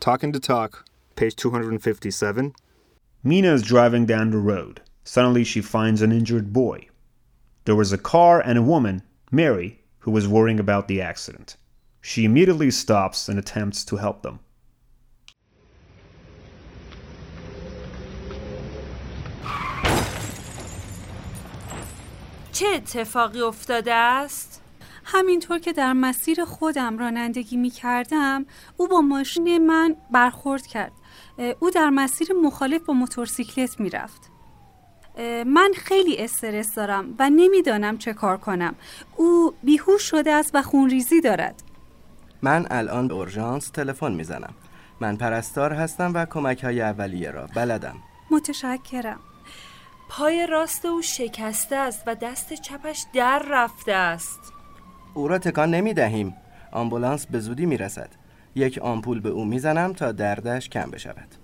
Talking to Talk, page 257. Mina is driving down the road. Suddenly she finds an injured boy. There was a car and a woman, Mary, who was worrying about the accident. She immediately stops and attempts to help them. چه اتفاقی افتاده است؟ همینطور که در مسیر خودم رانندگی می کردم او با ماشین من برخورد کرد. او در مسیر مخالف با موتورسیکلت می رفت. من خیلی استرس دارم و نمیدانم چه کار کنم. او بیهوش شده است و خونریزی دارد. من الان به اورژانس تلفن میزنم. من پرستار هستم و کمک‌های اولیه را بلدم. متشکرم. پای راست او شکسته است و دست چپش در رفته است. او را تکان نمی‌دهیم. آمبولانس به زودی میرسد. یک آمپول به او میزنم تا دردش کم بشود.